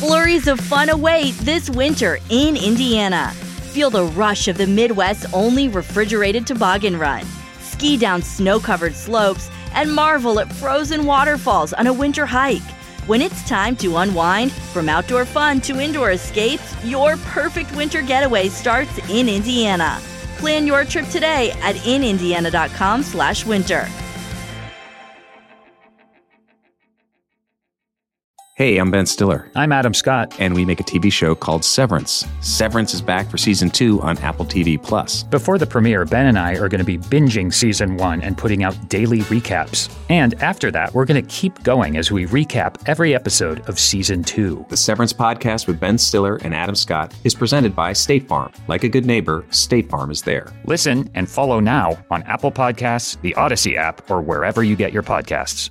Flurries of fun await this winter in Indiana. Feel the rush of the Midwest's only refrigerated toboggan run. Ski down snow-covered slopes and marvel at frozen waterfalls on a winter hike. When it's time to unwind, from outdoor fun to indoor escapes, your perfect winter getaway starts in Indiana. Plan your trip today at inindiana.com/winter. Hey, I'm Ben Stiller. I'm Adam Scott. And we make a TV show called Severance. Severance is back for Season 2 on Apple TV+. Before the premiere, Ben and I are going to be binging Season 1 and putting out daily recaps. And after that, we're going to keep going as we recap every episode of Season 2. The Severance podcast with Ben Stiller and Adam Scott is presented by State Farm. Like a good neighbor, State Farm is there. Listen and follow now on Apple Podcasts, the Odyssey app, or wherever you get your podcasts.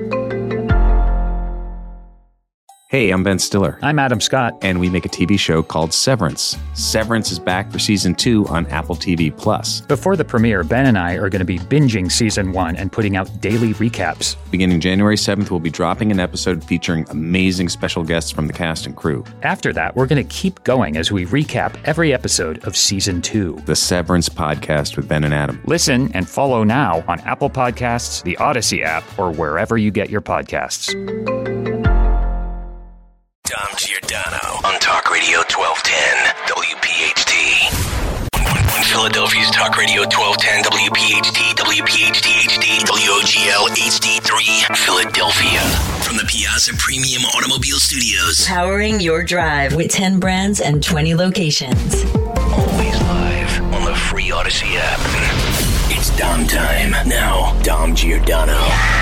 Hey, I'm Ben Stiller. I'm Adam Scott. And we make a TV show called Severance. Severance is back for Season 2 on Apple TV+. Before the premiere, Ben and I are going to be binging Season 1 and putting out daily recaps. Beginning January 7th, we'll be dropping an episode featuring amazing special guests from the cast and crew. After that, we're going to keep going as we recap every episode of Season 2. The Severance podcast with Ben and Adam. Listen and follow now on Apple Podcasts, the Odyssey app, or wherever you get your podcasts. Dom Giordano on Talk Radio 1210 WPHT. When Philadelphia's Talk Radio 1210 WPHT, WPHT HD, WOGL HD3, Philadelphia. From the Piazza Premium Automobile Studios. Powering your drive with 10 brands and 20 locations. Always live on the free Odyssey app. It's Dom time. Now, Dom Giordano.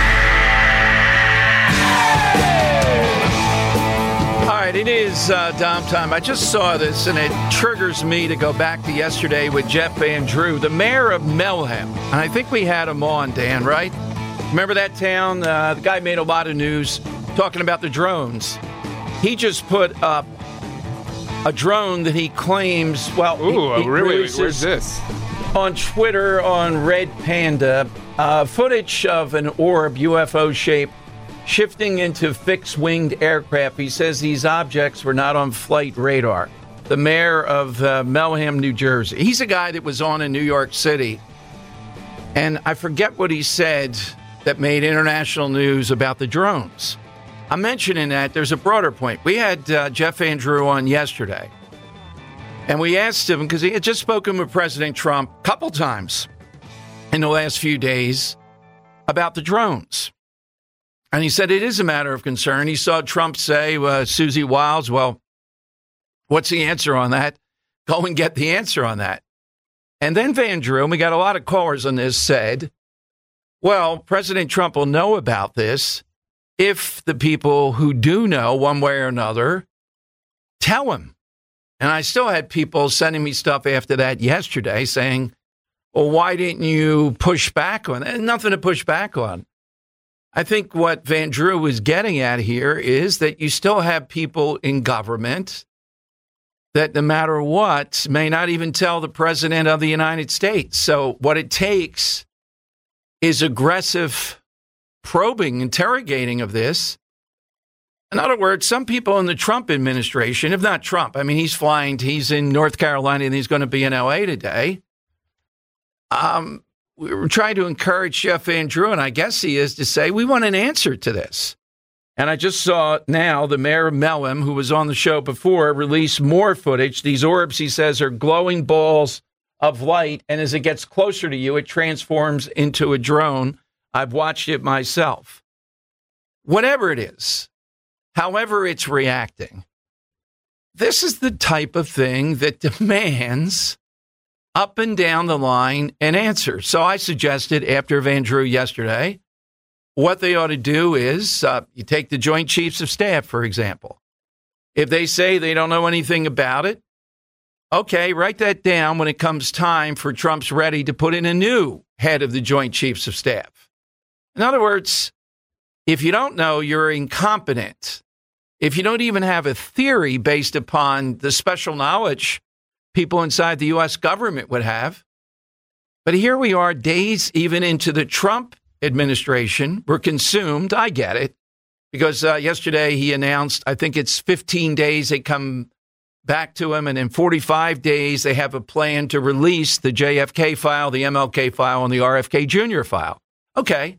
All right, it is Dom time. I just saw this, and it triggers me to go back to yesterday with Jeff Van Drew, the mayor of Melham. And I think we had him on, Dan, right? Remember that town? The guy made a lot of news talking about the drones. He just put up a drone that he claims, well, he really? Where's this? On Twitter, on Red Panda, footage of an orb, UFO shape, shifting into fixed-winged aircraft. He says these objects were not on flight radar. The mayor of Melham, New Jersey. He's a guy that was on in New York City. And I forget what he said that made international news about the drones. I'm mentioning that there's a broader point. We had Jeff Van Drew on yesterday. And we asked him, because he had just spoken with President Trump a couple times in the last few days about the drones. And he said it is a matter of concern. He saw Trump say, Susie Wiles, well, what's the answer on that? Go and get the answer on that. And then Van Drew, and we got a lot of callers on this, said, well, President Trump will know about this if the people who do know one way or another tell him. And I still had people sending me stuff after that yesterday saying, well, why didn't you push back on it? Nothing to push back on. I think what Van Drew was getting at here is that you still have people in government that no matter what may not even tell the president of the United States. So what it takes is aggressive probing, interrogating of this. In other words, some people in the Trump administration, if not Trump, I mean, he's in North Carolina and he's going to be in LA today. We were trying to encourage Jeff Van Drew, and I guess he is, to say, we want an answer to this. And I just saw now the mayor of Melham, who was on the show before, release more footage. These orbs, he says, are glowing balls of light, and as it gets closer to you, it transforms into a drone. I've watched it myself. Whatever it is, however it's reacting, this is the type of thing that demands up and down the line an answer. So I suggested after Van Drew yesterday, what they ought to do is you take the Joint Chiefs of Staff, for example. If they say they don't know anything about it, okay, write that down when it comes time for Trump's ready to put in a new head of the Joint Chiefs of Staff. In other words, if you don't know, you're incompetent. If you don't even have a theory based upon the special knowledge people inside the U.S. government would have. But here we are, days even into the Trump administration. We're consumed, I get it, because yesterday he announced, I think it's 15 days they come back to him, and in 45 days they have a plan to release the JFK file, the MLK file, and the RFK Jr. file. Okay.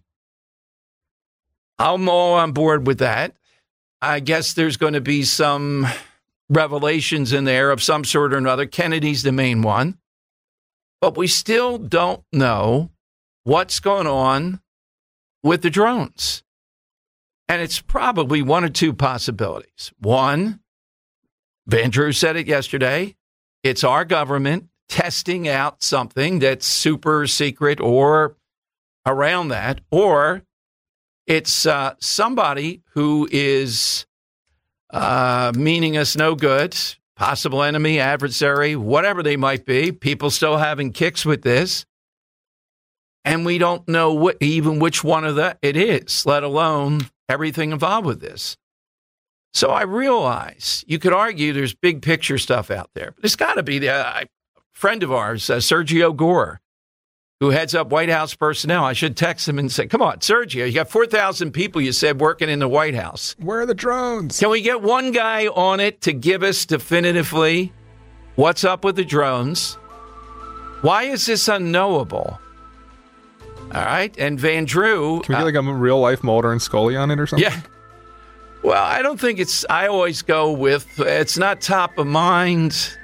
I'm all on board with that. I guess there's going to be some revelations in there of some sort or another. Kennedy's the main one. But we still don't know what's going on with the drones. And it's probably one or two possibilities. One, Van Drew said it yesterday, it's our government testing out something that's super secret or around that, or it's somebody who is meaning us no good, possible enemy, adversary, whatever they might be. People still having kicks with this. And we don't know even which one of it is, let alone everything involved with this. So I realize you could argue there's big picture stuff out there. But it's got to be the friend of ours, Sergio Gore, who heads up White House personnel. I should text him and say, come on, Sergio, you got 4,000 people, you said, working in the White House. Where are the drones? Can we get one guy on it to give us definitively what's up with the drones? Why is this unknowable? All right. And Van Drew. Can we get like a real life Mulder and Scully on it or something? Yeah. Well, I don't think I always go with, it's not top of mind.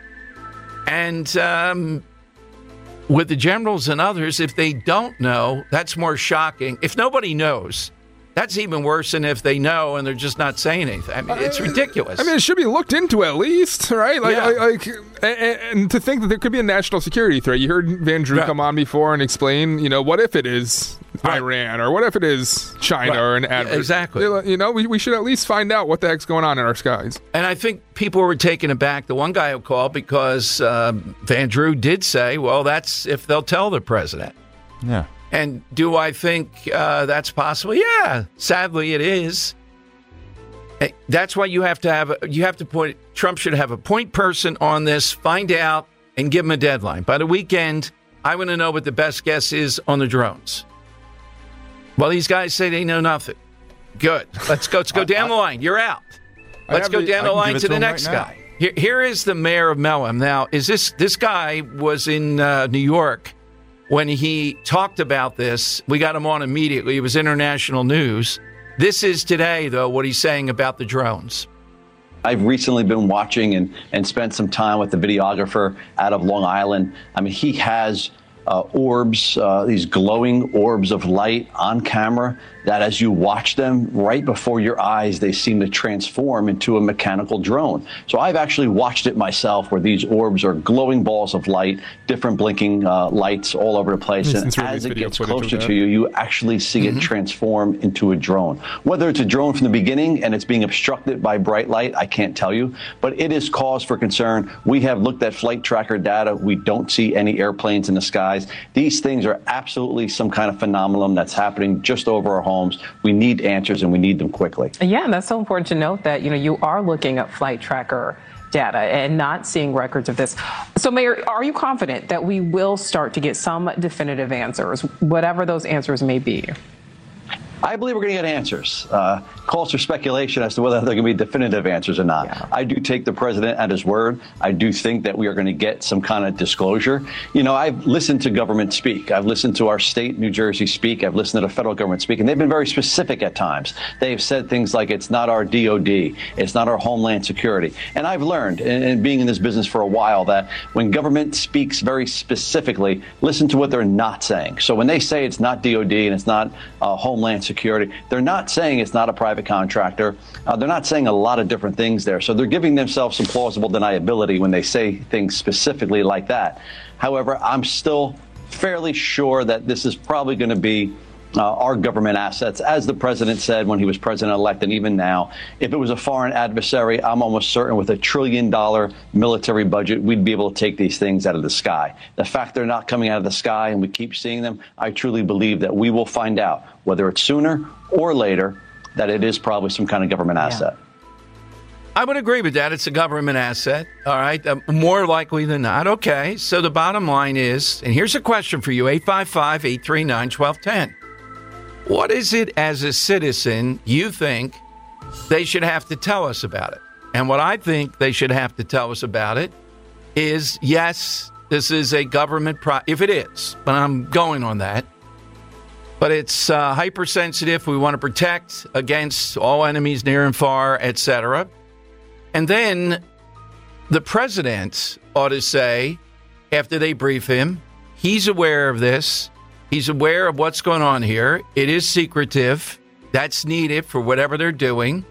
And with the generals and others, if they don't know, that's more shocking. If nobody knows, that's even worse than if they know and they're just not saying anything. I mean, it's ridiculous. I mean, it should be looked into at least, right? Yeah. And to think that there could be a national security threat. You heard Van Drew come on before and explain, what if it is Iran or what if it is China or an adversary? Exactly. We should at least find out what the heck's going on in our skies. And I think people were taken aback. The one guy who called because Van Drew did say, well, that's if they'll tell the president. Yeah. And do I think that's possible? Yeah, sadly it is. That's why Trump should have a point person on this, find out, and give him a deadline. By the weekend, I want to know what the best guess is on the drones. Well, these guys say they know nothing. Good. Let's go down the line. You're out. Let's go down the line to the next guy. Here is the mayor of Melham. Now, this guy was in New York when he talked about this. We got him on immediately. It was international news. This is today, though, what he's saying about the drones. I've recently been watching and spent some time with the videographer out of Long Island. I mean, he has orbs, these glowing orbs of light on camera that as you watch them right before your eyes, they seem to transform into a mechanical drone. So I've actually watched it myself where these orbs are glowing balls of light, different blinking lights all over the place. And as it gets closer to you, you actually see it transform into a drone. Whether it's a drone from the beginning and it's being obstructed by bright light, I can't tell you, but it is cause for concern. We have looked at flight tracker data. We don't see any airplanes in the skies. These things are absolutely some kind of phenomenon that's happening just over our homes. We need answers and we need them quickly. Yeah, and that's so important to note that, you are looking at flight tracker data and not seeing records of this. So, Mayor, are you confident that we will start to get some definitive answers, whatever those answers may be? I believe we're going to get answers. Calls for speculation as to whether they're going to be definitive answers or not. Yeah. I do take the president at his word. I do think that we are going to get some kind of disclosure. I've listened to government speak. I've listened to our state, New Jersey, speak. I've listened to the federal government speak, and they've been very specific at times. They've said things like it's not our DOD, it's not our Homeland Security. And I've learned, and being in this business for a while, that when government speaks very specifically, listen to what they're not saying. So when they say it's not DOD and it's not Homeland Security, they're not saying it's not a private contractor. They're not saying a lot of different things there. So they're giving themselves some plausible deniability when they say things specifically like that. However, I'm still fairly sure that this is probably going to be our government assets, as the president said when he was president-elect, and even now. If it was a foreign adversary, I'm almost certain with $1 trillion military budget, we'd be able to take these things out of the sky. The fact they're not coming out of the sky and we keep seeing them, I truly believe that we will find out, whether it's sooner or later, that it is probably some kind of government asset. I would agree with that. It's a government asset. All right. More likely than not. Okay. So the bottom line is, and here's a question for you, 855-839-1210. What is it as a citizen you think they should have to tell us about it. And what I think they should have to tell us about it is, yes, this is a government if it is, but I'm going on that. But it's hypersensitive. We want to protect against all enemies near and far, etc. And then the president ought to say, after they brief him, he's aware of this. He's aware of what's going on here. It is secretive. That's needed for whatever they're doing.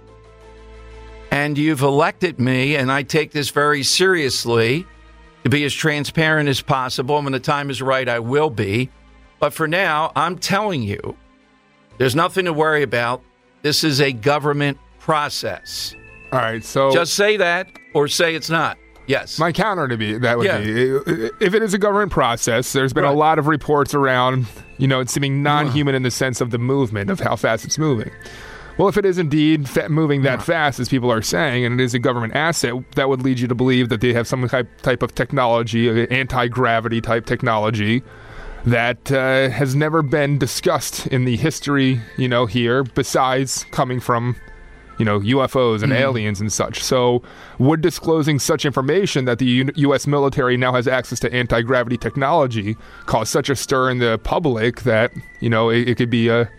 And you've elected me, and I take this very seriously, to be as transparent as possible. And when the time is right, I will be. But for now, I'm telling you, there's nothing to worry about. This is a government process. All right, so just say that or say it's not. Yes. My counter to be that would be, if it is a government process, there's been a lot of reports around, it's seeming non-human in the sense of the movement, of how fast it's moving. Well, if it is indeed moving that fast, as people are saying, and it is a government asset, that would lead you to believe that they have some type of technology, anti-gravity type technology, that has never been discussed in the history, here, besides coming from, UFOs and aliens and such. So would disclosing such information that the U.S. military now has access to anti-gravity technology cause such a stir in the public that, it could be a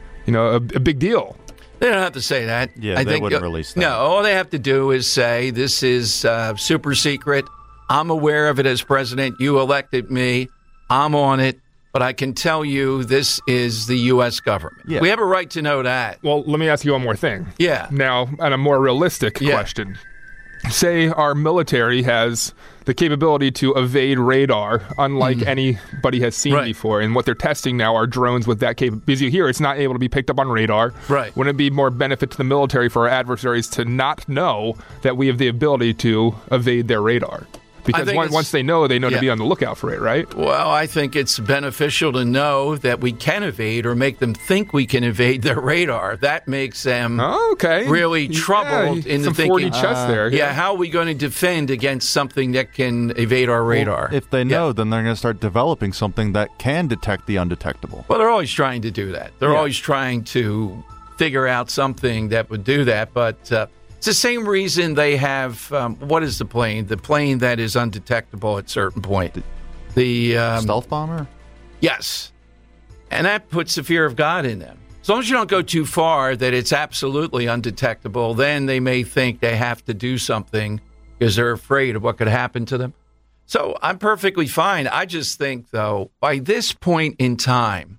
big deal? They don't have to say that. Yeah, they wouldn't release that. No, all they have to do is say, this is super secret. I'm aware of it as president. You elected me. I'm on it. But I can tell you this is the U.S. government. Yeah. We have a right to know that. Well, let me ask you one more thing. Yeah. Now, on a more realistic question. Say our military has the capability to evade radar, unlike anybody has seen before. And what they're testing now are drones with that capability. Because you hear it's not able to be picked up on radar. Right. Wouldn't it be more benefit to the military for our adversaries to not know that we have the ability to evade their radar? Because once they know to be on the lookout for it, right? Well, I think it's beneficial to know that we can evade or make them think we can evade their radar. That makes them really troubled in the thinking. Chess there. Yeah, how are we going to defend against something that can evade our radar? Well, if they know, then they're going to start developing something that can detect the undetectable. Well, they're always trying to do that. They're always trying to figure out something that would do that, but... it's the same reason they have, what is the plane? The plane that is undetectable at a certain point. The stealth bomber? Yes. And that puts the fear of God in them. As long as you don't go too far that it's absolutely undetectable, then they may think they have to do something because they're afraid of what could happen to them. So I'm perfectly fine. I just think, though, by this point in time,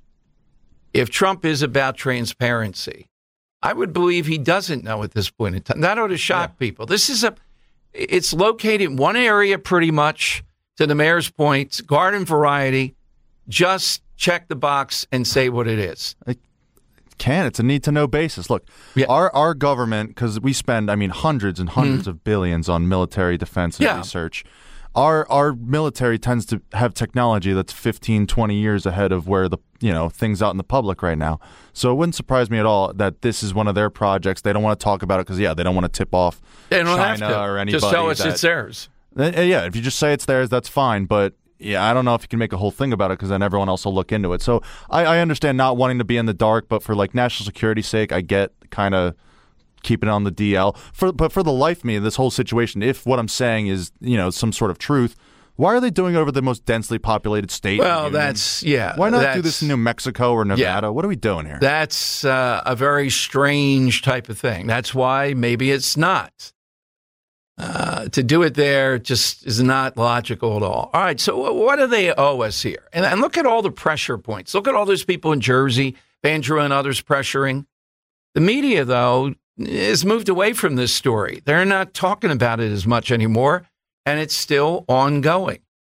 if Trump is about transparency, I would believe he doesn't know at this point in time. That ought to shock people. It's located in one area pretty much, to the mayor's point, garden variety. Just check the box and say what it is. It's a need-to-know basis. Look, our government, because we spend, hundreds and hundreds of billions on military defense and research. Our military tends to have technology that's 15, 20 years ahead of where the things out in the public right now. So it wouldn't surprise me at all that this is one of their projects. They don't want to talk about it because, they don't want to tip off China or anybody. Just tell us it's theirs. Yeah, if you just say it's theirs, that's fine. But, I don't know if you can make a whole thing about it because then everyone else will look into it. So I understand not wanting to be in the dark, but for, national security's sake, I get kind of keeping it on the DL. But for the life of me, this whole situation, if what I'm saying is, some sort of truth, why are they doing it over the most densely populated state? Well, Why not do this in New Mexico or Nevada? What are we doing here? That's a very strange type of thing. That's why maybe it's not. To do it there just is not logical at all. All right, so what do they owe us here? And look at all the pressure points. Look at all those people in Jersey, Vandrew and others pressuring. The media, though, has moved away from this story. They're not talking about it as much anymore, and it's still ongoing.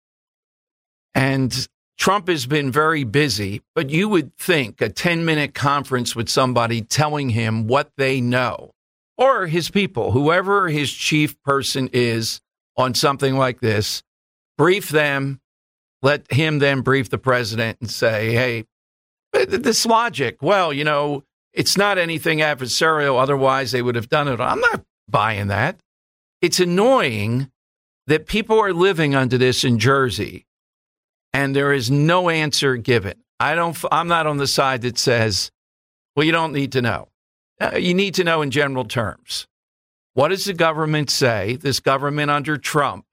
And Trump has been very busy, but you would think a 10-minute conference with somebody telling him what they know, or his people, whoever his chief person is on something like this, brief them, let him then brief the president and say, hey, this logic, it's not anything adversarial. Otherwise, they would have done it. I'm not buying that. It's annoying that people are living under this in Jersey, and there is no answer given. I'm not on the side that says, well, you don't need to know. you need to know in general terms. What does the government say, this government under Trump?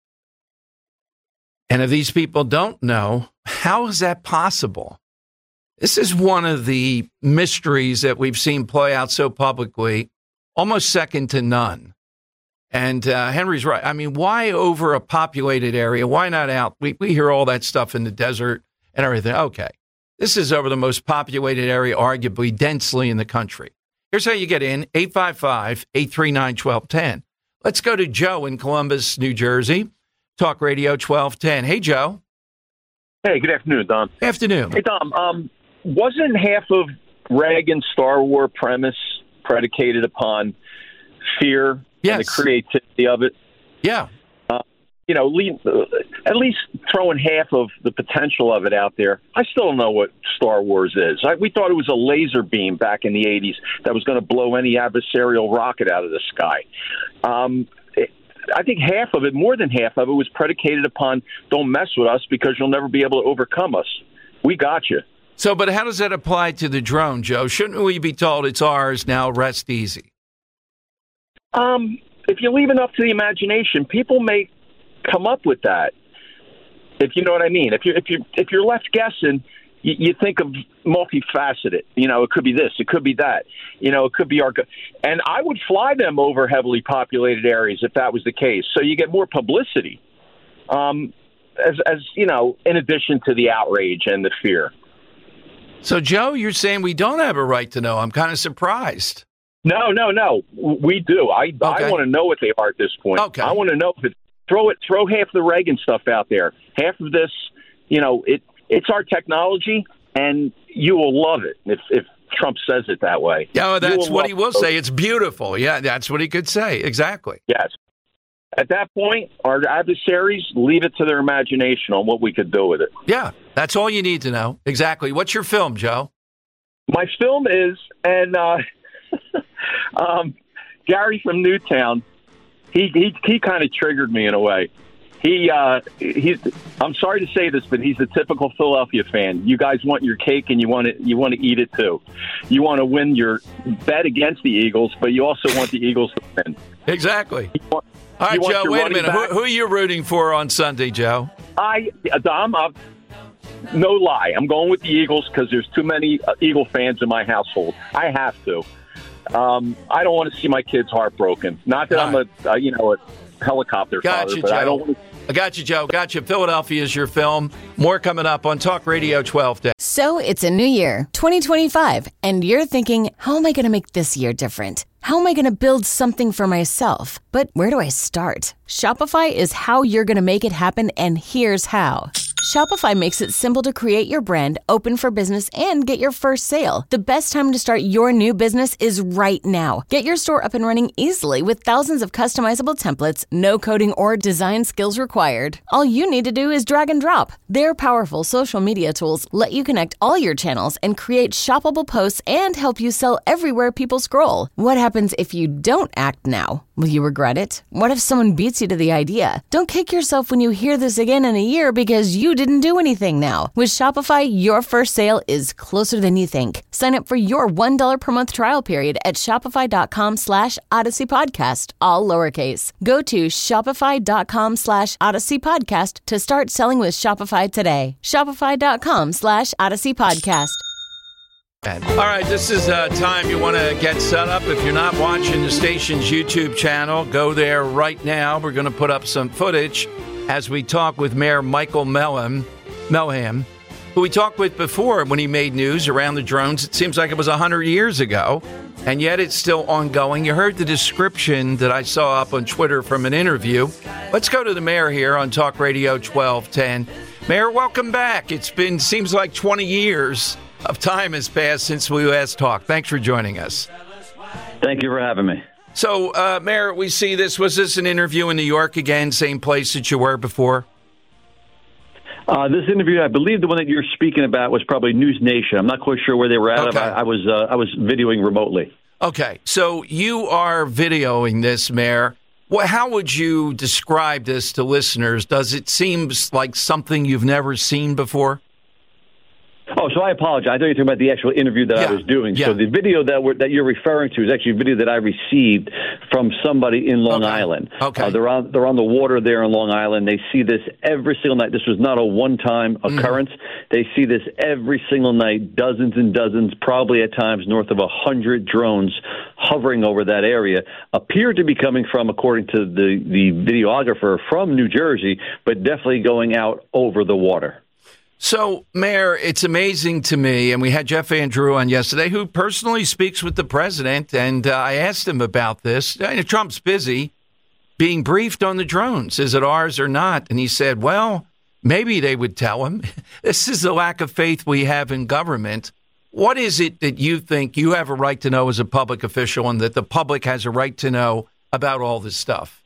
And if these people don't know, how is that possible? This is one of the mysteries that we've seen play out so publicly, almost second to none. And Henry's right. I mean, why over a populated area? Why not out? We hear all that stuff in the desert and everything. Okay. This is over the most populated area, arguably densely in the country. Here's how you get in, 855-839-1210. Let's go to Joe in Columbus, New Jersey. Talk Radio 1210. Hey, Joe. Hey, good afternoon, Don. Afternoon. Hey, Dom, wasn't half of Reagan's Star Wars premise predicated upon fear and the creativity of it? Yeah. At least throwing half of the potential of it out there. I still don't know what Star Wars is. We thought it was a laser beam back in the 80s that was going to blow any adversarial rocket out of the sky. I think half of it, more than half of it, was predicated upon don't mess with us because you'll never be able to overcome us. We got you. So, but how does that apply to the drone, Joe? Shouldn't we be told it's ours now, rest easy? If you leave enough to the imagination, people may come up with that, if you know what I mean. If you're left guessing, you think of multifaceted. It could be this, it could be that. It could be and I would fly them over heavily populated areas if that was the case. So you get more publicity, as in addition to the outrage and the fear. So, Joe, you're saying we don't have a right to know. I'm kind of surprised. No, we do. I want to know what they are at this point. Okay. I want to know if it's throw half the Reagan stuff out there. Half of this, it's our technology, and you will love it if Trump says it that way. Yeah, that's what he will say. It's beautiful. Yeah, that's what he could say. Exactly. Yes. At that point, our adversaries leave it to their imagination on what we could do with it. Yeah, that's all you need to know. Exactly. What's your film, Joe? My film is, and Gary from Newtown, he kind of triggered me in a way. I'm sorry to say this, but he's a typical Philadelphia fan. You guys want your cake and you want to eat it too. You want to win your bet against the Eagles, but you also want the Eagles to win. Exactly. All right, Joe, wait a minute. Who are you rooting for on Sunday, Joe? Dom, no lie. I'm going with the Eagles because there's too many Eagle fans in my household. I have to. I don't want to see my kids heartbroken. Not that I'm a helicopter father, but Joe. I don't want to. I got you, Joe. Got you. Philadelphia is your film. More coming up on Talk Radio 1210. So it's a new year, 2025, and you're thinking, how am I going to make this year different? How am I going to build something for myself? But where do I start? Shopify is how you're going to make it happen, and here's how. Shopify makes it simple to create your brand, open for business, and get your first sale. The best time to start your new business is right now. Get your store up and running easily with thousands of customizable templates, no coding or design skills required. All you need to do is drag and drop. Their powerful social media tools let you connect all your channels and create shoppable posts and help you sell everywhere people scroll. What happens if you don't act now? Will you regret it? What if someone beats you to the idea? Don't kick yourself when you hear this again in a year because you didn't do anything now. With Shopify, your first sale is closer than you think. Sign up for your $1 per month trial period at shopify.com/Odyssey Podcast, all lowercase. Go to shopify.com/Odyssey Podcast to start selling with Shopify today. Shopify.com/Odyssey Podcast. All right, this is time you want to get set up. If you're not watching the station's YouTube channel, go there right now. We're going to put up some footage as we talk with Mayor Michael Melham, who we talked with before when he made news around the drones. It seems like it was 100 years ago, and yet it's still ongoing. You heard the description that I saw up on Twitter from an interview. Let's go to the mayor here on Talk Radio 1210. Mayor, welcome back. Seems like 20 years of time has passed since we last talked. Thanks for joining us. Thank you for having me. So, Mayor, we see this. Was this an interview in New York again, same place that you were before? This interview, I believe the one that you're speaking about was probably News Nation. I'm not quite sure where they were at. Okay. I was videoing remotely. Okay, so you are videoing this, Mayor. How would you describe this to listeners? Does it seem like something you've never seen before? Oh, so I apologize. I thought you were talking about the actual interview that I was doing. So the video that you're referring to is actually a video that I received from somebody in Long Island. Okay. They're on the water there in Long Island. They see this every single night. This was not a one-time occurrence. They see this every single night, dozens and dozens, probably at times north of 100 drones hovering over that area, appear to be coming from, according to the videographer, from New Jersey, but definitely going out over the water. So, Mayor, it's amazing to me, and we had Jeff Van Drew on yesterday, who personally speaks with the president, and I asked him about this. Trump's busy being briefed on the drones. Is it ours or not? And he said, well, maybe they would tell him. This is the lack of faith we have in government. What is it that you think you have a right to know as a public official and that the public has a right to know about all this stuff?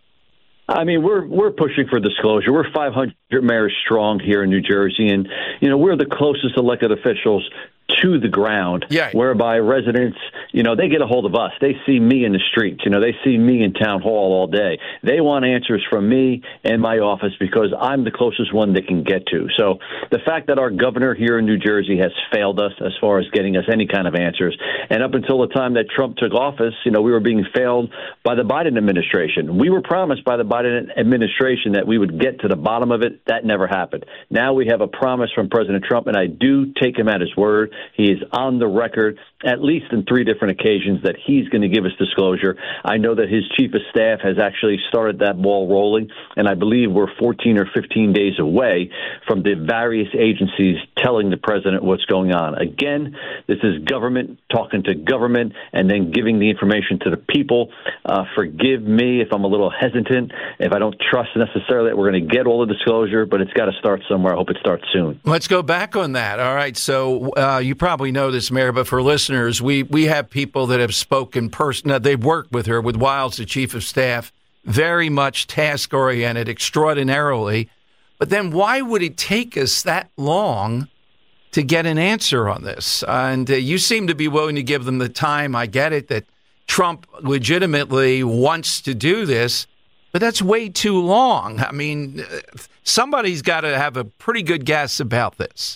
I mean, we're pushing for disclosure. We're 500 mayors strong here in New Jersey, and we're the closest elected officials to the ground, whereby residents, they get a hold of us. They see me in the streets. They see me in town hall all day. They want answers from me and my office because I'm the closest one they can get to. So the fact that our governor here in New Jersey has failed us as far as getting us any kind of answers, and up until the time that Trump took office, we were being failed by the Biden administration. We were promised by the Biden administration that we would get to the bottom of it. That never happened. Now we have a promise from President Trump, and I do take him at his word. He is on the record, at least in 3 different occasions, that he's going to give us disclosure. I know that his chief of staff has actually started that ball rolling, and I believe we're 14 or 15 days away from the various agencies telling the president what's going on. Again, this is government talking to government and then giving the information to the people. Forgive me if I'm a little hesitant, if I don't trust necessarily that we're going to get all the disclosure, but it's got to start somewhere. I hope it starts soon. Let's go back on that. All right, so you probably know this, Mayor, but for listeners, we have people that have spoken they've worked with her, with Wiles, the chief of staff, very much task-oriented, extraordinarily. But then why would it take us that long to get an answer on this? And you seem to be willing to give them the time. I get it that Trump legitimately wants to do this, but that's way too long. I mean, somebody's got to have a pretty good guess about this.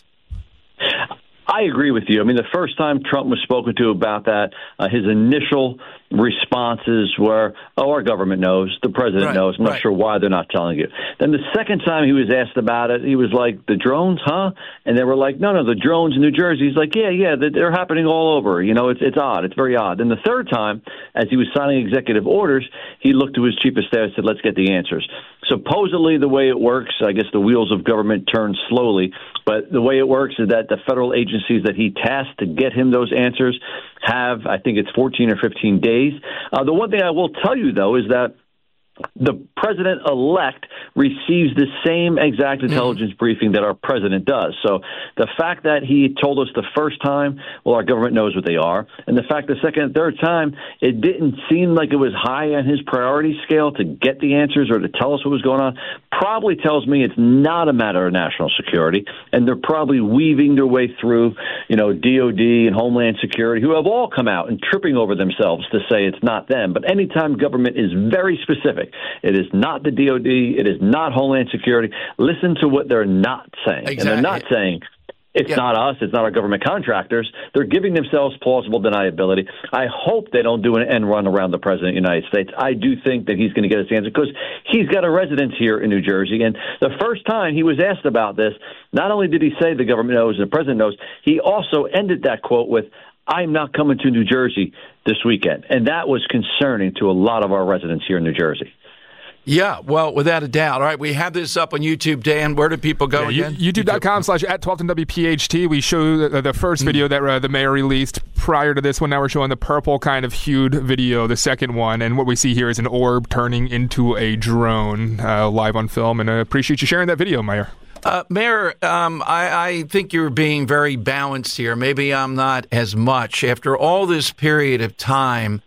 I agree with you. I mean, the first time Trump was spoken to about that, his initial responses were, our government knows, the president knows. I'm not sure why they're not telling you. Then the second time he was asked about it, he was like, the drones, huh? And they were like, no, the drones in New Jersey. He's like, yeah, they're happening all over. It's odd. It's very odd. Then the third time, as he was signing executive orders, he looked to his chief of staff and said, let's get the answers. Supposedly the way it works, I guess the wheels of government turn slowly, but the way it works is that the federal agencies that he tasked to get him those answers have, I think it's 14 or 15 days. The one thing I will tell you, though, is that the president-elect receives the same exact intelligence briefing that our president does. So the fact that he told us the first time, well, our government knows what they are, and the fact the second and third time, it didn't seem like it was high on his priority scale to get the answers or to tell us what was going on, probably tells me it's not a matter of national security, and they're probably weaving their way through, DOD and Homeland Security, who have all come out and tripping over themselves to say it's not them. But anytime government is very specific, it is not the DOD, it is not Homeland Security. Listen to what they're not saying. Exactly. And they're not saying it's not us, it's not our government contractors. They're giving themselves plausible deniability. I hope they don't do an end run around the president of the United States. I do think that he's going to get his answer because he's got a residence here in New Jersey. And the first time he was asked about this, not only did he say the government knows and the president knows, he also ended that quote with, I'm not coming to New Jersey this weekend. And that was concerning to a lot of our residents here in New Jersey. Yeah, well, without a doubt. All right, we have this up on YouTube, Dan. Where do people go again? YouTube.com/@1210WPHT. We show the first video that the mayor released prior to this one. Now we're showing the purple kind of hued video, the second one. And what we see here is an orb turning into a drone live on film. And I appreciate you sharing that video, Mayor. Mayor, I think you're being very balanced here. Maybe I'm not as much. After all this period of time,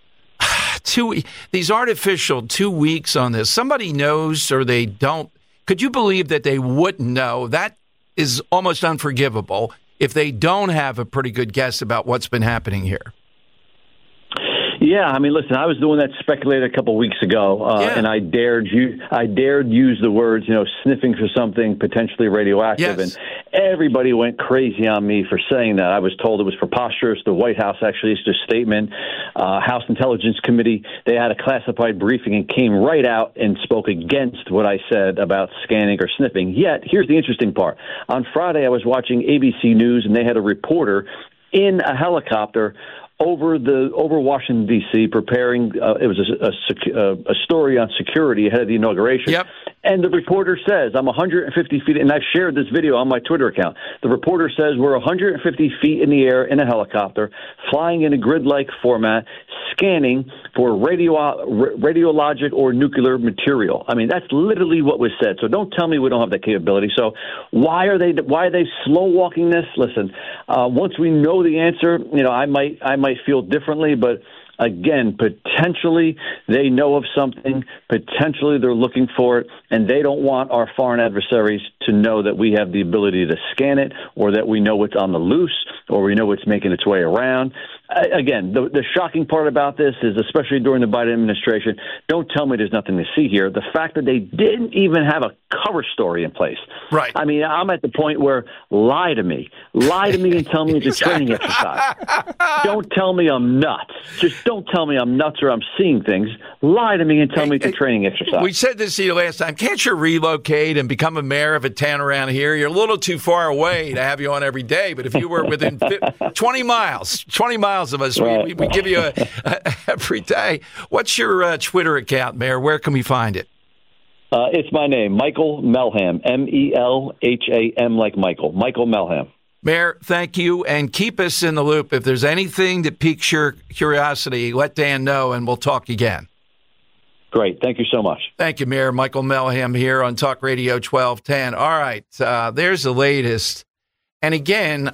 these artificial 2 weeks on this, somebody knows or they don't. Could you believe that they wouldn't know? That is almost unforgivable if they don't have a pretty good guess about what's been happening here. Yeah, I mean, listen, I was the one that speculated a couple of weeks ago, and I dared use the words, sniffing for something potentially radioactive, and everybody went crazy on me for saying that. I was told it was preposterous. The White House actually issued a statement. House Intelligence Committee, they had a classified briefing and came right out and spoke against what I said about scanning or sniffing. Yet, here's the interesting part. On Friday, I was watching ABC News, and they had a reporter in a helicopter over Washington, D.C., preparing. It was a story on security ahead of the inauguration. Yep. And the reporter says, I'm 150 feet, and I've shared this video on my Twitter account. The reporter says we're 150 feet in the air in a helicopter, flying in a grid-like format, scanning for radiologic or nuclear material. I mean, that's literally what was said. So don't tell me we don't have that capability. So why are they slow walking this? Listen, once we know the answer, I might feel differently, but again, potentially they know of something, potentially they're looking for it, and they don't want our foreign adversaries to know that we have the ability to scan it, or that we know what's on the loose, or we know it's making its way around. Again, the shocking part about this is, especially during the Biden administration, don't tell me there's nothing to see here. The fact that they didn't even have a cover story in place. Right. I mean, I'm at the point where lie to me and tell me it's a training exercise. Don't tell me I'm nuts. Just don't tell me I'm nuts or I'm seeing things. Lie to me and tell me it's a training exercise. We said this to you last time. Can't you relocate and become a mayor of a town around here? You're a little too far away to have you on every day, but if you were within 20 miles of us, we give you every day. What's your Twitter account, Mayor? Where can we find it? It's my name, Michael Melham, M-E-L-H-A-M like Michael Melham. Mayor, thank you, and keep us in the loop. If there's anything that piques your curiosity, let Dan know, and we'll talk again. Great. Thank you so much. Thank you, Mayor. Michael Melham here on Talk Radio 1210. All right, there's the latest. And again,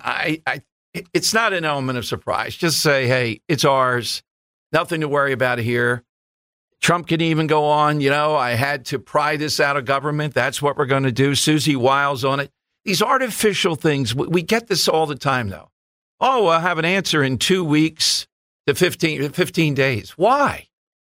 it's not an element of surprise. Just say, hey, it's ours. Nothing to worry about here. Trump can even go on, I had to pry this out of government. That's what we're going to do. Susie Wiles on it. These artificial things, we get this all the time, though. Oh, I'll have an answer in 2 weeks to 15 days. Why?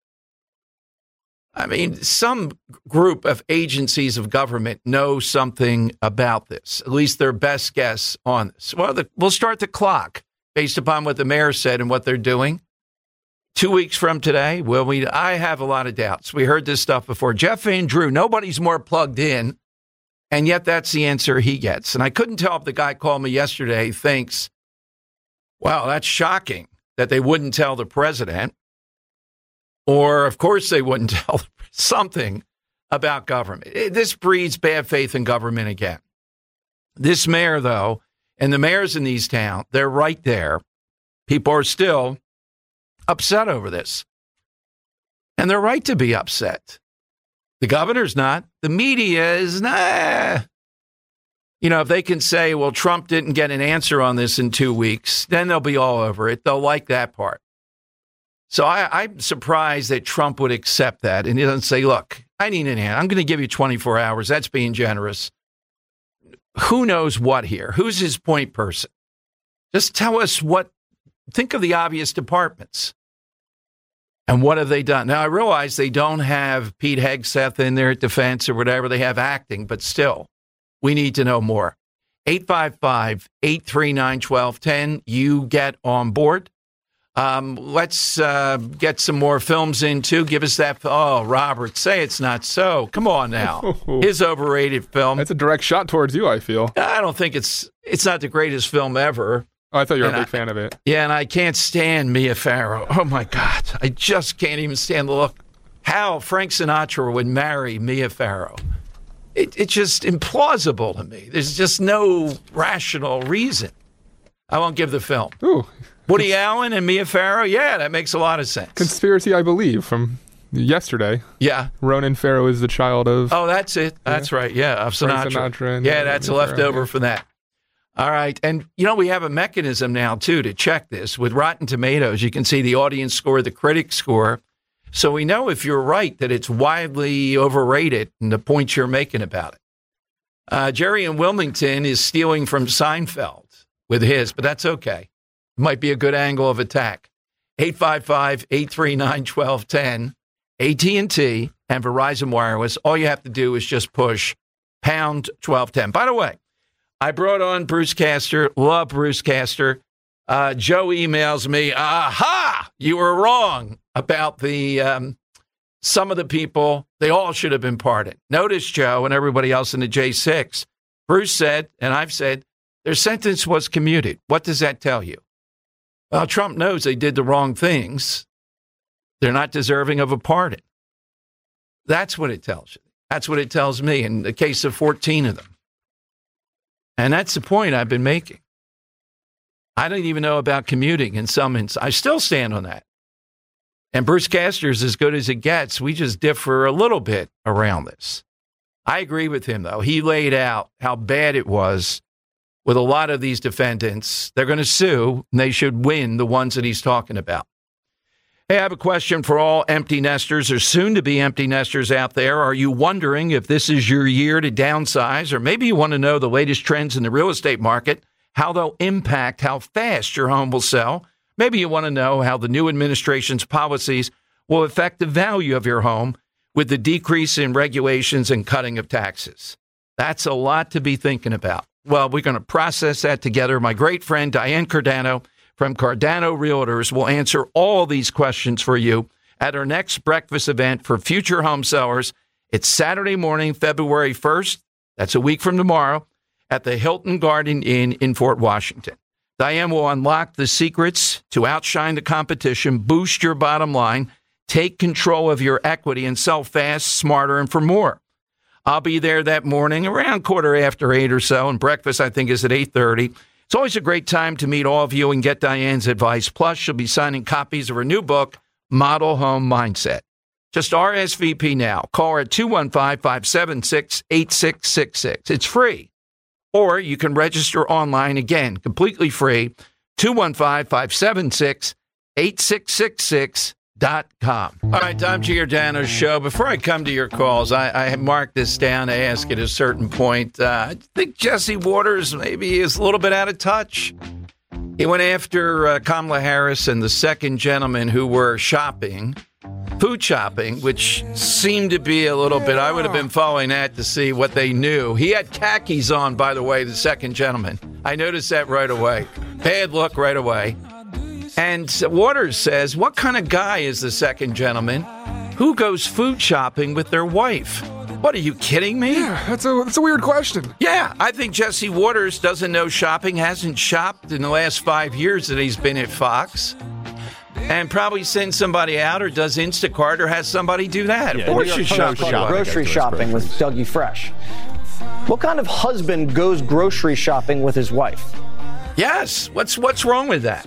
I mean, some group of agencies of government know something about this, at least their best guess on this. Well, we'll start the clock based upon what the mayor said and what they're doing. 2 weeks from today, I have a lot of doubts. We heard this stuff before. Jeff Van Drew, nobody's more plugged in, and yet that's the answer he gets. And I couldn't tell if the guy called me yesterday thinks, wow, that's shocking that they wouldn't tell the president, or, of course, they wouldn't tell something about government. This breeds bad faith in government again. This mayor, though, and the mayors in these towns, they're right there. People are still upset over this. And they're right to be upset. The governor's not. The media is not. If they can say, well, Trump didn't get an answer on this in 2 weeks, then they'll be all over it. They'll like that part. So I'm surprised that Trump would accept that. And he doesn't say, look, I need an answer. I'm going to give you 24 hours. That's being generous. Who knows what here? Who's his point person? Just tell us what. Think of the obvious departments. And what have they done? Now, I realize they don't have Pete Hegseth in their defense or whatever. They have acting, but still, we need to know more. 855-839-1210. You get on board. Let's get some more films in, too. Give us that. Oh, Robert, say it's not so. Come on now. His overrated film. That's a direct shot towards you, I feel. I don't think it's not the greatest film ever. Oh, I thought you were a big fan of it. Yeah, and I can't stand Mia Farrow. Oh, my God. I just can't even stand the look. How Frank Sinatra would marry Mia Farrow. It's just implausible to me. There's just no rational reason. I won't give the film. Ooh. Woody Allen and Mia Farrow? Yeah, that makes a lot of sense. Conspiracy, I believe, from yesterday. Yeah. Ronan Farrow is the child of... Oh, that's it. That's right. Yeah, of Sinatra. Yeah, that's a leftover for that. All right. And, we have a mechanism now, too, to check this. With Rotten Tomatoes, you can see the audience score, the critic score. So we know if you're right that it's widely overrated and the points you're making about it. Jerry in Wilmington is stealing from Seinfeld with his, but that's okay. Might be a good angle of attack. 855-839-1210. AT&T and Verizon Wireless. All you have to do is just push pound 1210. By the way, I brought on Bruce Castor. Love Bruce Castor. Joe emails me, aha, you were wrong about the some of the people. They all should have been pardoned. Notice, Joe, and everybody else in the J6, Bruce said, and I've said, their sentence was commuted. What does that tell you? Well, Trump knows they did the wrong things. They're not deserving of a pardon. That's what it tells you. That's what it tells me in the case of 14 of them. And that's the point I've been making. I don't even know about commuting in some instances. I still stand on that. And Bruce Castor is as good as it gets. We just differ a little bit around this. I agree with him, though. He laid out how bad it was with a lot of these defendants. They're going to sue, and they should win, the ones that he's talking about. Hey, I have a question for all empty nesters or soon-to-be empty nesters out there. Are you wondering if this is your year to downsize, or maybe you want to know the latest trends in the real estate market, how they'll impact how fast your home will sell? Maybe you want to know how the new administration's policies will affect the value of your home with the decrease in regulations and cutting of taxes. That's a lot to be thinking about. Well, we're going to process that together. My great friend Diane Cardano from Cardano Realtors will answer all these questions for you at our next breakfast event for future home sellers. It's Saturday morning, February 1st. That's a week from tomorrow at the Hilton Garden Inn in Fort Washington. Diane will unlock the secrets to outshine the competition, boost your bottom line, take control of your equity, and sell fast, smarter, and for more. I'll be there that morning around 8:15 or so, and breakfast, I think, is at 8:30. It's always a great time to meet all of you and get Diane's advice. Plus, she'll be signing copies of her new book, Model Home Mindset. Just RSVP now. Call her at 215-576-8666. It's free. Or you can register online, again, completely free, 215-576-8666.com. All right, Tom Giordano's show. Before I come to your calls, I have marked this down to ask at a certain point. I think Jesse Waters maybe is a little bit out of touch. He went after Kamala Harris and the second gentleman who were shopping, food shopping, which seemed to be a little bit, I would have been following that to see what they knew. He had khakis on, by the way, the second gentleman. I noticed that right away. Bad look right away. And Waters says, what kind of guy is the second gentleman who goes food shopping with their wife? What, are you kidding me? Yeah, that's a weird question. Yeah, I think Jesse Waters doesn't know shopping, hasn't shopped in the last 5 years that he's been at Fox. And probably sends somebody out or does Instacart or has somebody do that. Yeah, of course you shop grocery shopping with Dougie Fresh. What kind of husband goes grocery shopping with his wife? Yes. What's wrong with that?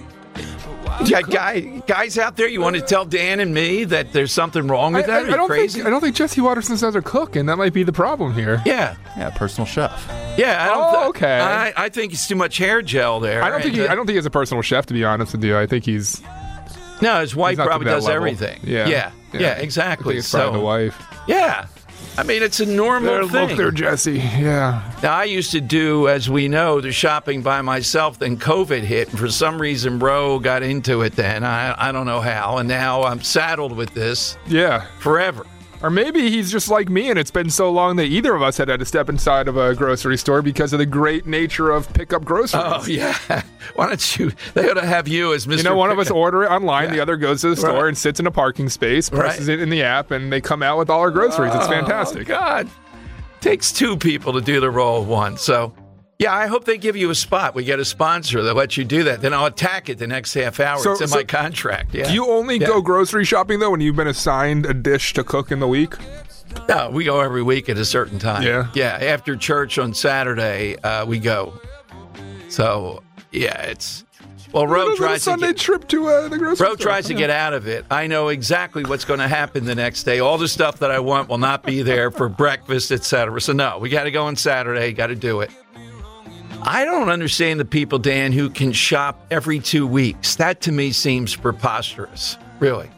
Yeah, guys out there, you want to tell Dan and me that there's something wrong with that? Are you crazy? I don't think Jesse Waters knows how to cook, and that might be the problem here. Yeah, personal chef. Yeah, okay. I think it's too much hair gel there. I don't think he's a personal chef, to be honest with you. I think he's. No, his wife probably does everything. Yeah, exactly. I think it's probably the wife. Yeah. I mean, it's a normal thing. Look there, Jesse. Yeah. Now, I used to do, as we know, the shopping by myself. Then COVID hit, and for some reason, Roe got into it then. I don't know how. And now I'm saddled with this. Yeah. Forever. Or maybe he's just like me, and it's been so long that either of us had to step inside of a grocery store because of the great nature of pickup groceries. Oh, yeah. Why don't you? They ought to have you as Mr. You know, one of us order it online, the other goes to the store and sits in a parking space, presses it in the app, and they come out with all our groceries. It's fantastic. Oh, God. Takes two people to do the role of one. So, yeah, I hope they give you a spot. We get a sponsor that lets you do that. Then I'll attack it the next half hour. It's in my contract. Yeah. Do you only go grocery shopping, though, when you've been assigned a dish to cook in the week? No, we go every week at a certain time. Yeah. Yeah, after church on Saturday, we go. So, yeah, it's... Well, Roe tries Sunday trip to the grocery store. Roe tries to get out of it. I know exactly what's going to happen the next day. All the stuff that I want will not be there for breakfast, etc. So, no, we got to go on Saturday. Got to do it. I don't understand the people, Dan, who can shop every 2 weeks. That, to me, seems preposterous. Really.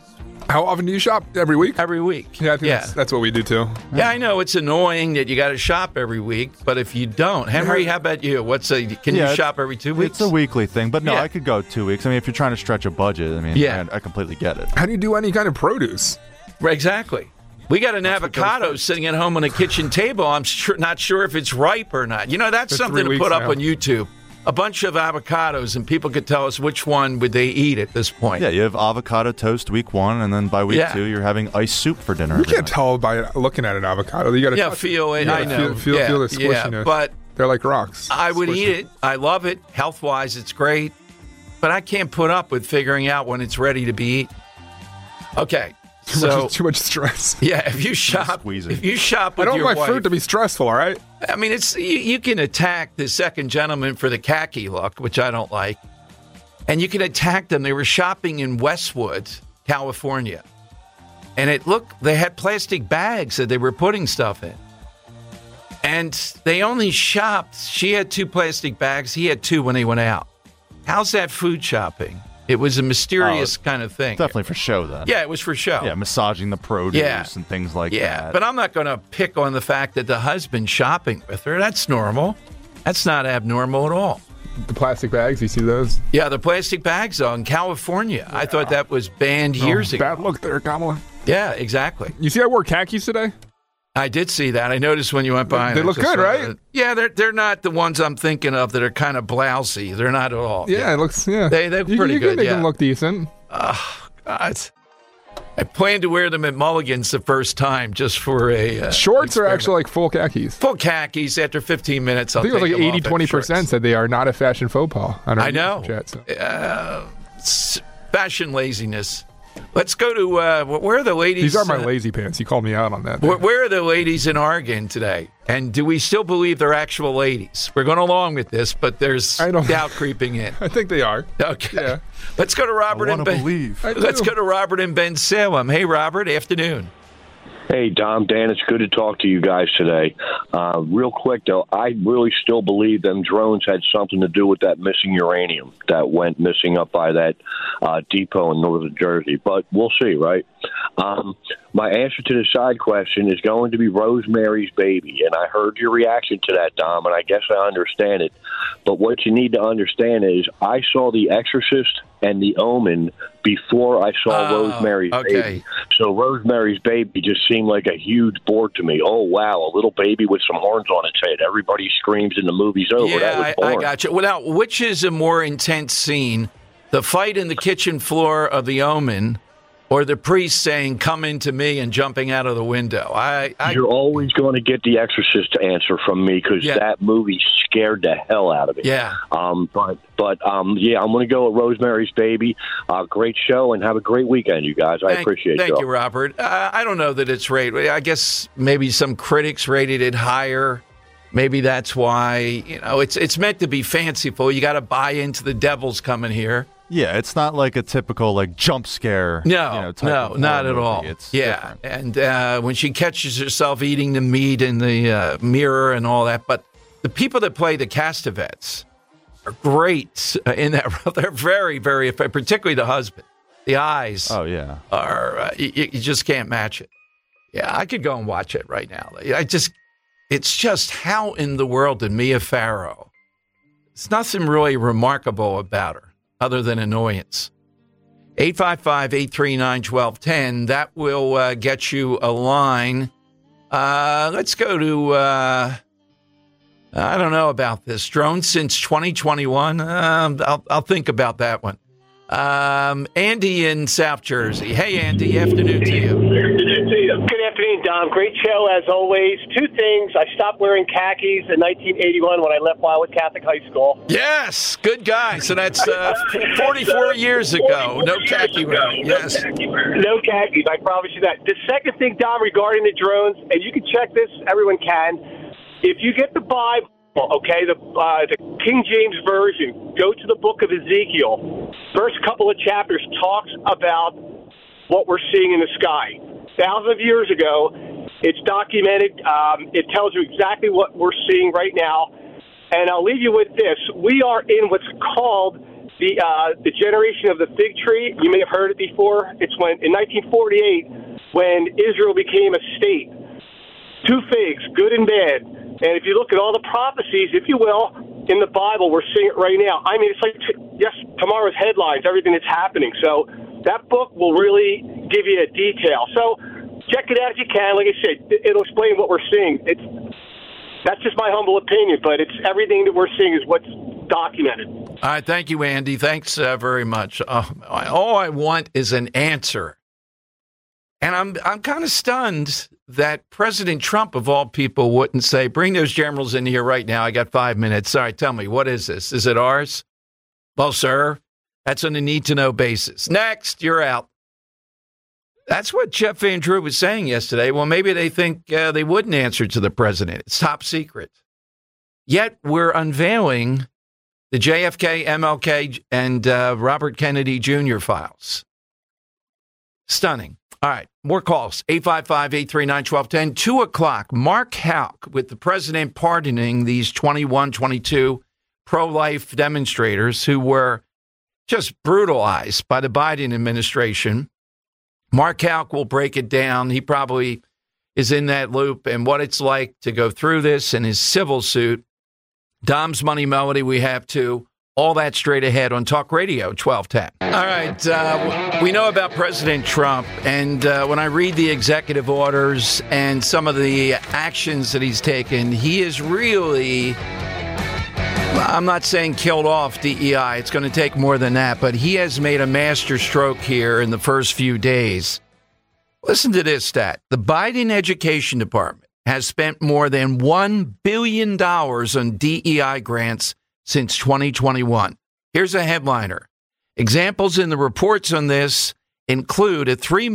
How often do you shop? Every week? Every week. Yeah, I think that's what we do too. Yeah, I know it's annoying that you got to shop every week, but if you don't, Henry, how about you? Can you shop every 2 weeks? It's a weekly thing, but no, I could go 2 weeks. I mean, if you're trying to stretch a budget, I mean, I completely get it. How do you do any kind of produce? Exactly. We got an avocado sitting at home on a kitchen table. I'm not sure if it's ripe or not. That's something to put up on YouTube. A bunch of avocados, and people could tell us which one would they eat at this point. Yeah, you have avocado toast week 1, and then by week 2, you're having ice soup for dinner. You can't tell by looking at an avocado. You got to feel it. I know. Feel the squishiness. Yeah, but they're like rocks. I would eat it. I love it. Health-wise, it's great. But I can't put up with figuring out when it's ready to be eaten. Okay. Too much stress. Yeah, if you shop with I don't your want my wife, food to be stressful, all right? I mean, it's you can attack the second gentleman for the khaki look, which I don't like, and you can attack them. They were shopping in Westwood, California, and they had plastic bags that they were putting stuff in, and they only shopped. She had 2 plastic bags. He had 2 when they went out. How's that food shopping? It was a mysterious kind of thing. Definitely for show, then. Yeah, it was for show. Yeah, massaging the produce and things like that. Yeah, but I'm not going to pick on the fact that the husband's shopping with her. That's normal. That's not abnormal at all. The plastic bags, you see those? Yeah, the plastic bags in California. Yeah. I thought that was banned years ago. Bad look there, Kamala. Yeah, exactly. You see I wore khakis today? I did see that. I noticed when you went by. They look good, right? Yeah, they're not the ones I'm thinking of that are kind of blousy. They're not at all. Yeah, it looks, They're pretty good. You can make them look decent. Oh, God. I plan to wear them at Mulligan's the first time just for a shorts are actually like full khakis. Full khakis. After 15 minutes, I think it was like 80-20% said they are not a fashion faux pas. I know. Chat, so. Fashion laziness. Let's go to where are the ladies? These are my lazy pants. You called me out on that. Where are the ladies in Oregon today? And do we still believe they're actual ladies? We're going along with this, but there's doubt creeping in. I think they are. Okay. Yeah. Let's go to Robert and Ben. Let's go to Robert and Ben Salem. Hey, Robert. Afternoon. Hey, Dom, Dan, it's good to talk to you guys today. Real quick, though, I really still believe them drones had something to do with that missing uranium that went missing up by that depot in northern Jersey. But we'll see, right? My answer to the side question is going to be Rosemary's Baby. And I heard your reaction to that, Dom, and I guess I understand it. But what you need to understand is I saw The Exorcist and The Omen before I saw Rosemary's Baby. So Rosemary's Baby just seemed like a huge bore to me. Oh, wow, a little baby with some horns on its head. Everybody screams and the movie's over. Yeah, I got you. Well, now, which is a more intense scene? The fight in the kitchen floor of The Omen or the priest saying, "Come into me," and jumping out of the window? You're always going to get The Exorcist answer from me because that movie scared the hell out of me. Yeah. But I'm going to go with Rosemary's Baby. Great show, and have a great weekend, you guys. I appreciate it. Thank you, Robert. I don't know that it's rated. I guess maybe some critics rated it higher. Maybe that's why, it's meant to be fanciful. You got to buy into the devil's coming here. Yeah, it's not like a typical jump scare. No, not at all. It's different. And when she catches herself eating the meat in the mirror and all that, but the people that play the Castevets are great in that. They're very, very effective, particularly the husband. The eyes. Oh yeah, are you just can't match it. Yeah, I could go and watch it right now. It's just how in the world did Mia Farrow? There's nothing really remarkable about her, other than annoyance. 855-839-1210. That will get you a line. Let's go to, I don't know about this. Drone since 2021? I'll think about that one. Andy in South Jersey. Hey, Andy. Afternoon to you. Good afternoon, Dom. Great show, as always. 2 things. I stopped wearing khakis in 1981 when I left Wildwood Catholic High School. Yes, good guy. So that's 44 years ago. No khaki wearing. Yes. No khakis. I promise you that. The second thing, Dom, regarding the drones, and you can check this, everyone can. If you get the Bible, okay, the King James Version, go to the book of Ezekiel. First couple of chapters talks about what we're seeing in the sky. Thousands of years ago, it's documented. It tells you exactly what we're seeing right now. And I'll leave you with this. We are in what's called the generation of the fig tree. You may have heard it before. It's when in 1948, when Israel became a state. 2 figs, good and bad. And if you look at all the prophecies, if you will, in the Bible, we're seeing it right now. I mean, it's like tomorrow's headlines, everything that's happening. So that book will really give you a detail. So check it out if you can. Like I said, it'll explain what we're seeing. That's just my humble opinion, but it's everything that we're seeing is what's documented. All right, thank you, Andy. Thanks very much. All I want is an answer. And I'm kind of stunned that President Trump, of all people, wouldn't say, bring those generals in here right now. I got 5 minutes. All right, tell me, what is this? Is it ours? Well, sir, that's on a need-to-know basis. Next, you're out. That's what Jeff Van Drew was saying yesterday. Well, maybe they think they wouldn't answer to the president. It's top secret. Yet we're unveiling the JFK, MLK, and Robert Kennedy Jr. files. Stunning. All right, more calls. 855-839-1210. 2 o'clock, Mark Houck with the president pardoning these 21, 22 pro-life demonstrators who were just brutalized by the Biden administration. Mark Houck will break it down. He probably is in that loop and what it's like to go through this in his civil suit. Dom's Money Melody, we have too. All that straight ahead on Talk Radio 1210. All right, we know about President Trump, and when I read the executive orders and some of the actions that he's taken, he is really, I'm not saying killed off DEI. It's going to take more than that, but he has made a master stroke here in the first few days. Listen to this stat. The Biden Education Department has spent more than $1 billion on DEI grants since 2021. Here's a headliner. Examples in the reports on this include a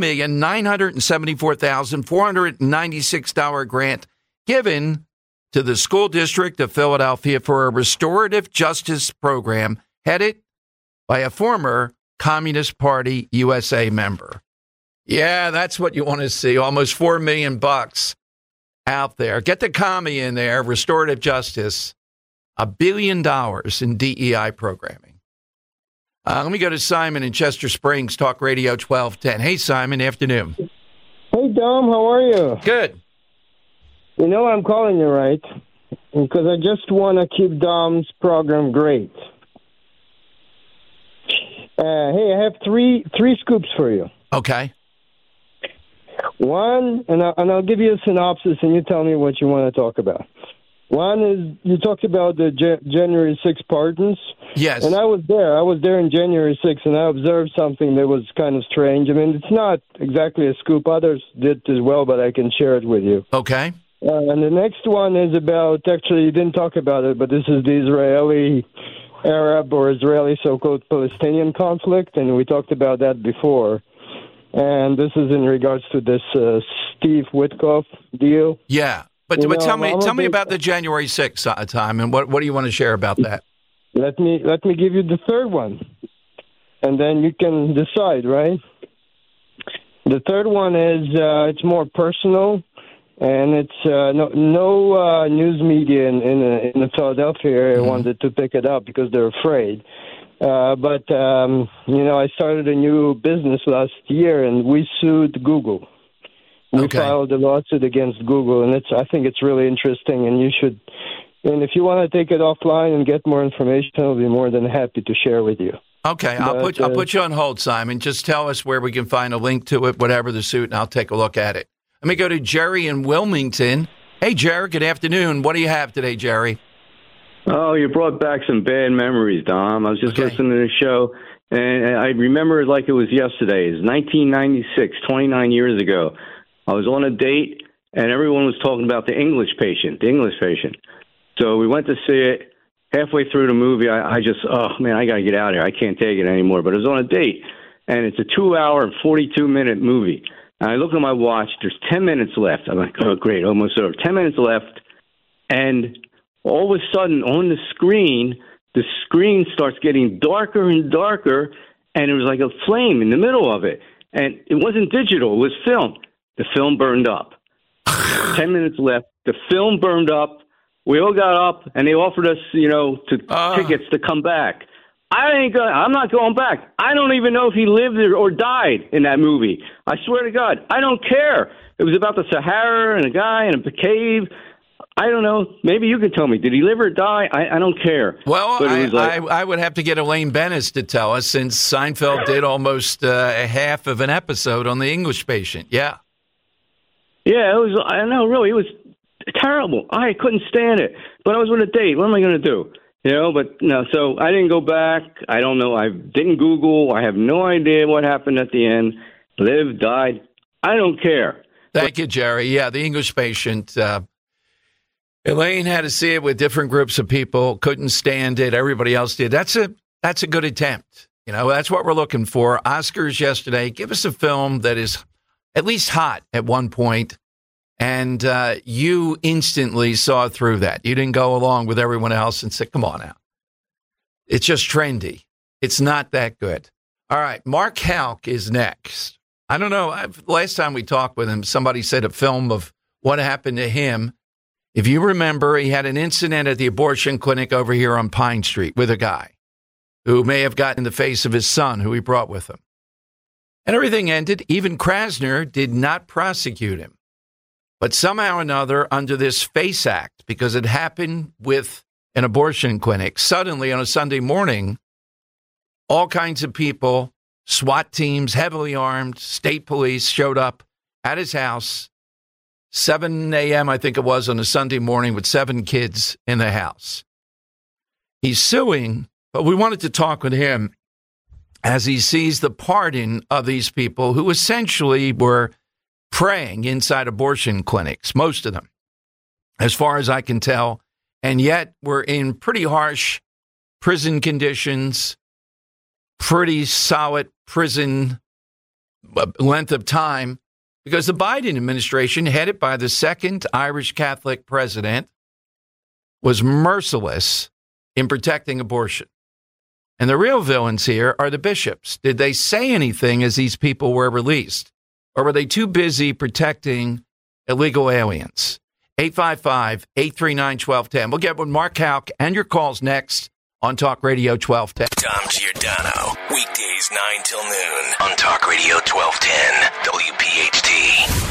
$3,974,496 grant given to the School District of Philadelphia for a restorative justice program headed by a former Communist Party USA member. Yeah, that's what you want to see. Almost $4 million out there. Get the commie in there, restorative justice. $1 billion in DEI programming. Let me go to Simon in Chester Springs, Talk Radio 1210. Hey, Simon, afternoon. Hey, Dom, how are you? Good. You know I'm calling you, right? Because I just want to keep Dom's program great. Hey, I have three scoops for you. Okay. One, and I'll give you a synopsis, and you tell me what you want to talk about. One is, you talked about the January 6th pardons. Yes. And I was there. I was there in January 6th, and I observed something that was kind of strange. I mean, it's not exactly a scoop. Others did as well, but I can share it with you. Okay. And the next one is about, actually, you didn't talk about it, but this is the Israeli-Arab or Israeli so-called Palestinian conflict, and we talked about that before. And this is in regards to this Steve Witkoff deal. Yeah. But tell me about the January 6th time, and what do you want to share about that? Let me give you the third one, and then you can decide, right? The third one is it's more personal, and it's no news media in the Philadelphia area wanted to pick it up because they're afraid. But I started a new business last year, and we sued Google. We filed a lawsuit against Google, and I think it's really interesting, and you should. And if you want to take it offline and get more information, I'll be more than happy to share with you. Okay, I'll put you on hold, Simon. Just tell us where we can find a link to it, whatever the suit, and I'll take a look at it. Let me go to Jerry in Wilmington. Hey, Jerry, good afternoon. What do you have today, Jerry? Oh, you brought back some bad memories, Dom. I was just listening to the show, and I remember it like it was yesterday. It's 1996, 29 years ago. I was on a date, and everyone was talking about the English patient. So we went to see it. Halfway through the movie, I just, oh, man, I got to get out of here. I can't take it anymore. But I was on a date, and it's a 2-hour and 42-minute movie. And I look at my watch. There's 10 minutes left. I'm like, oh, great, almost over. 10 minutes left. And all of a sudden, on the screen starts getting darker and darker, and it was like a flame in the middle of it. And it wasn't digital. It was film. The film burned up. 10 minutes left. The film burned up. We all got up, and they offered us, tickets to come back. I'm not going back. I don't even know if he lived or died in that movie. I swear to God, I don't care. It was about the Sahara and a guy in a cave. I don't know. Maybe you can tell me. Did he live or die? I don't care. Well, I would have to get Elaine Bennis to tell us, since Seinfeld did almost half of an episode on The English Patient. Yeah. Yeah, it was. I know, really, it was terrible. I couldn't stand it. But I was on a date. What am I going to do? But no. So I didn't go back. I don't know. I didn't Google. I have no idea what happened at the end. Lived, died. I don't care. Thank you, Jerry. Yeah, The English Patient. Elaine had to see it with different groups of people, couldn't stand it. Everybody else did. That's a good attempt. That's what we're looking for. Oscars yesterday. Give us a film that is at least hot at one point, and you instantly saw through that. You didn't go along with everyone else and say, come on now. It's just trendy. It's not that good. All right, Mark Houck is next. I don't know. Last time we talked with him, somebody said a film of what happened to him. If you remember, he had an incident at the abortion clinic over here on Pine Street with a guy who may have gotten in the face of his son, who he brought with him. And everything ended. Even Krasner did not prosecute him. But somehow or another, under this FACE Act, because it happened with an abortion clinic, suddenly on a Sunday morning, all kinds of people, SWAT teams, heavily armed, state police showed up at his house. 7 a.m., I think it was, on a Sunday morning with 7 kids in the house. He's suing, but we wanted to talk with him as he sees the pardon of these people who essentially were praying inside abortion clinics, most of them, as far as I can tell, and yet were in pretty harsh prison conditions, pretty solid prison length of time. Because the Biden administration, headed by the second Irish Catholic president, was merciless in protecting abortion. And the real villains here are the bishops. Did they say anything as these people were released? Or were they too busy protecting illegal aliens? 855-839-1210. We'll get with Mark Houck and your calls next on Talk Radio 1210. Dom Giordano, weekdays 9 till noon on Talk Radio 1210, WPHT.